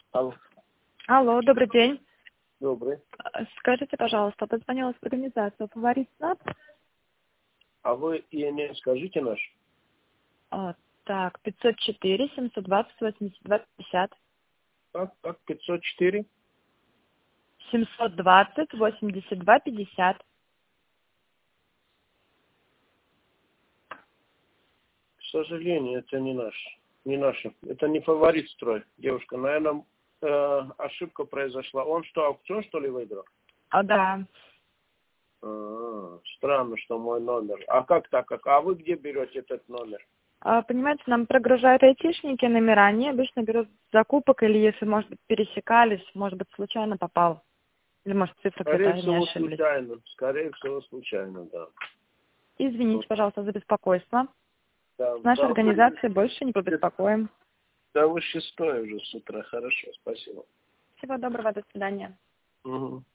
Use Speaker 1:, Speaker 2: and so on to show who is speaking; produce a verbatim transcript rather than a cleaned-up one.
Speaker 1: Алло.
Speaker 2: Алло, добрый день.
Speaker 1: Добрый.
Speaker 2: Э, Скажите, пожалуйста, позвонилась в организацию «Фаворит СНАП».
Speaker 1: А вы ИНН скажите наш?
Speaker 2: А, Так, пятьсот четыре семьсот двадцать восемьдесят два пятьдесят.
Speaker 1: Как? Как? пятьсот четыре?
Speaker 2: семьсот двадцать восемьдесят два пятьдесят.
Speaker 1: К сожалению, это не наш. Не наш. Это не Фаворит строй. Девушка, наверное, э, ошибка произошла. Он что, аукцион, что ли, выиграл?
Speaker 2: А, да.
Speaker 1: А, странно, что мой номер. А как так? Как? А вы где берете этот номер?
Speaker 2: А, Понимаете, нам прогружают айтишники номера, они обычно берут закупок, или если, может быть, пересекались, может быть, случайно попал. Или, может, цифры
Speaker 1: Скорее
Speaker 2: где-то не
Speaker 1: всего,
Speaker 2: ошиблись.
Speaker 1: случайно. Скорее всего, случайно, да.
Speaker 2: Извините, пожалуйста, за беспокойство.
Speaker 1: Да,
Speaker 2: С нашей
Speaker 1: да,
Speaker 2: организацией больше не побеспокоим.
Speaker 1: да вы шестой уже с утра. Хорошо, спасибо.
Speaker 2: Всего доброго, до свидания.
Speaker 1: Угу.